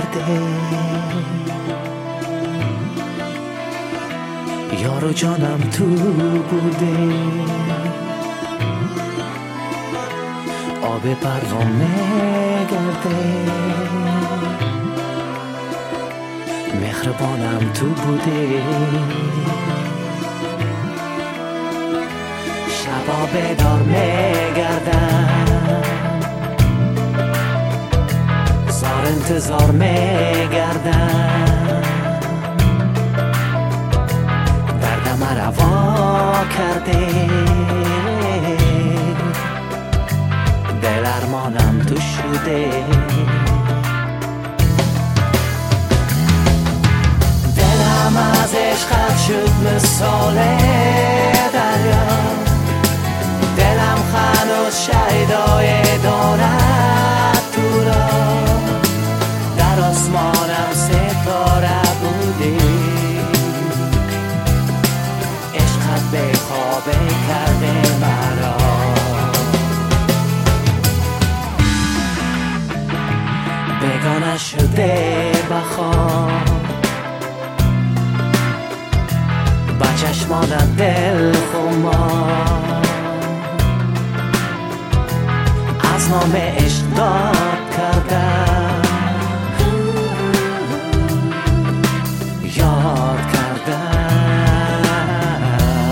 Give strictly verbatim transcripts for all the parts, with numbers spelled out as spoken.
کرده، یارو جانم تو بوده، آب پروانه گرده، مهربانم تو بوده، شبا بیدار میگردم، زار انتظار میگردم، دردم روا کرده، دل ارمانم تو شده، دلم از عشقت شد مثال دریا، دلم هنوز شیدای دارد تو را، در آسمانم ستاره بودی، عشقت به خوابه کرده مرا، بیگانه شده بخواب، با چشمانم دل خمار، از نام عشق داد کردم، یاد کردم،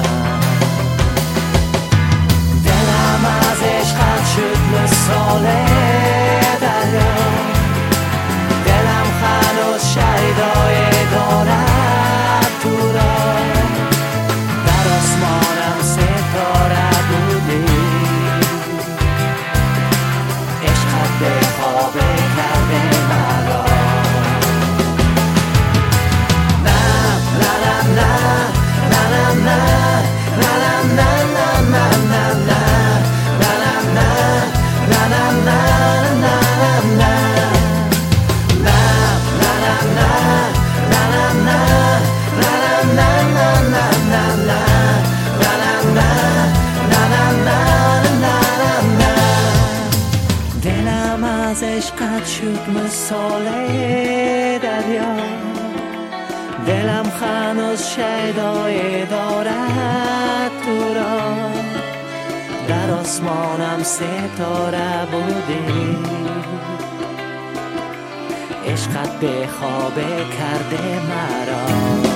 دلم از عشقت شد مثال دریا، دلم هنوز شیدای دارد تو را، در آسمانم ستاره بودی، عشقت به خوابه کرده مرا، نه نه نه نه نه نه نه نه نه نه نه دلم از عشقت شد مثال دریا، دلم هنوز شیدای دارد تو را، در آسمانم ستاره بودی، عشقت به خوابه کرده مرا.